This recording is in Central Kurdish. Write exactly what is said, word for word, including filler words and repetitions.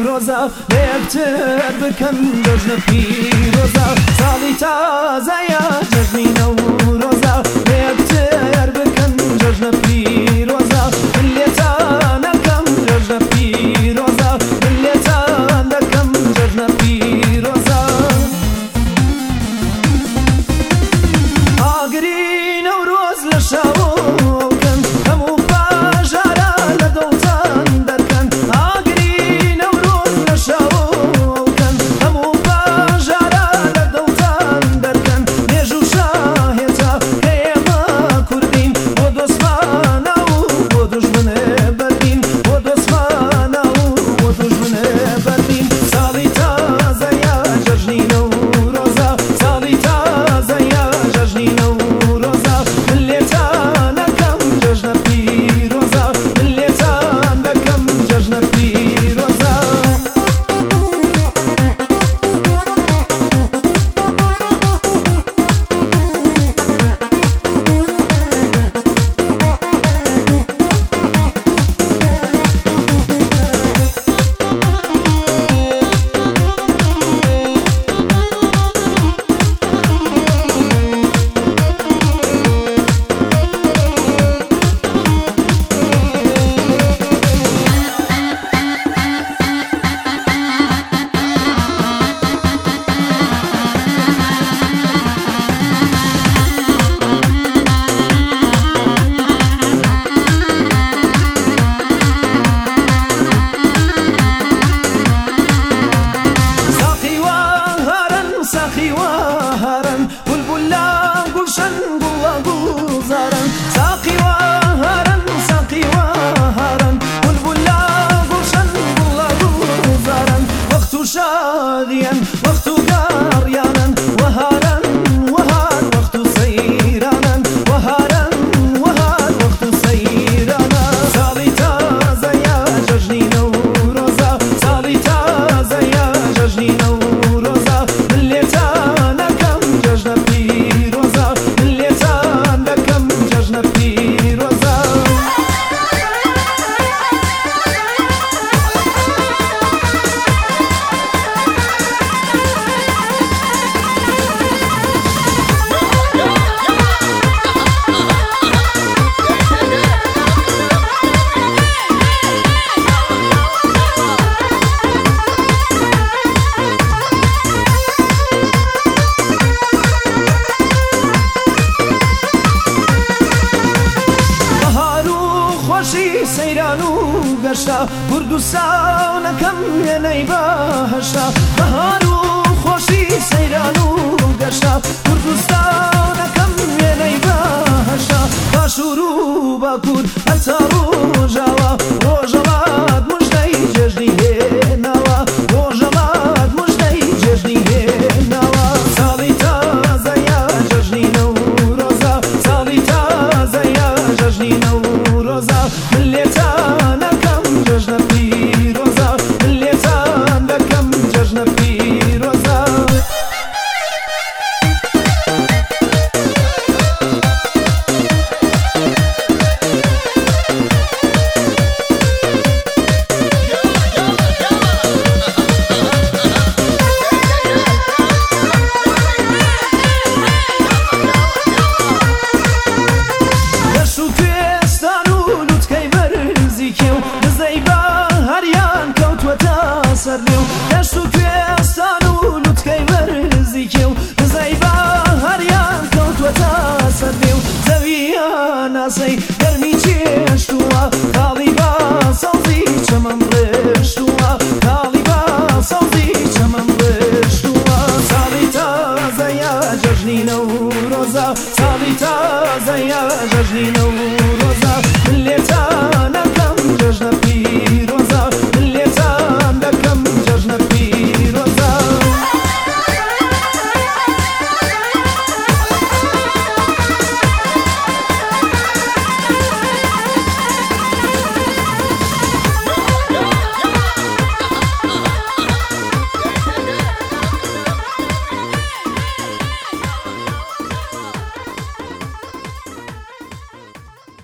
ڕۆزە لە یەکتر بکەن جەژنە پیرۆزە ساڵی تازەیە جەژنی نەورۆزە لە یەکتر بکەن جەژنە پیرۆزە من لێتان دەکەم جەژنە پیرۆزە من لێتان دەکەم جەژنە پیرۆزە ئاگری نەورۆز لە شاوکەن هەموو باژارە لە دڵتان دەرکەن ئاگری نەورۆز لە شاوکەن هەموو باژارە لە دڵتان دەرکەن نێژ و شاهێتە کە ئێمە کوردین بۆ دۆستمانە و بۆ دوژمنە بەردین بۆ دۆستمانە و بۆ دوژمنە بەردین ساڵی تازەیە جەژنی نەورۆزە ساڵی تازەیە جەژنی نەورۆزە من لێتان دەکەم جەژنە پیرۆزە من لێتان دەکەم جەژنە پیرۆزە ساقی وهرن بلبلا گلشن گلا گلزارن ساقی وهرن ساقی وهرن بلبلا گلشن گلا گلزارن وقت شادیان وقت گاریانن وهرن وهر وقت سیرانن وهرن وهر وقت سیرانن ساڵی تازەیە جەژنی نەورۆزە ساڵی تازەیە جەژنی نەورۆزە من لێتان دەکەم جەژنە پیرۆزە من لێتان دەکەم جەژنە پیرۆزە سەیران و گەشتە گورد و ساونەکەم وێنەی بەهەشتە بەهار و خۆشی سەیران و گەشتە گورد و ساونەکەم وێنەی بەهەشتە باشوور و باکوور هەرچە ڕۆژاوە ڕۆژەڵات موژدەی جێژنی هێناوە ڕۆژەڵات موژدەی جێژنی هێناوە ساڵی تازەیە جەژنی نەورۆزە ساڵی تازەیە جەژنی نەورۆزە من لێتان دەکەم جەژنە پیرۆزە من لێتان دەکەم جەژنە پیرۆزە سەرێو دەشت و کوێستان و لوتکەی وەرزیکێ و دزەی بە هەریان کەوتوەتە سەرێو زەویان ناسەی گەرمی چێشتووە کاڵی بە سەوزی چەمەم ڕێشتووە کاڵی بە سەوزی چەمەم ڕێشتووە ساڵی تازەیە جەژنی نەورۆزە ساڵی تازەیە جەژنی نەورۆزە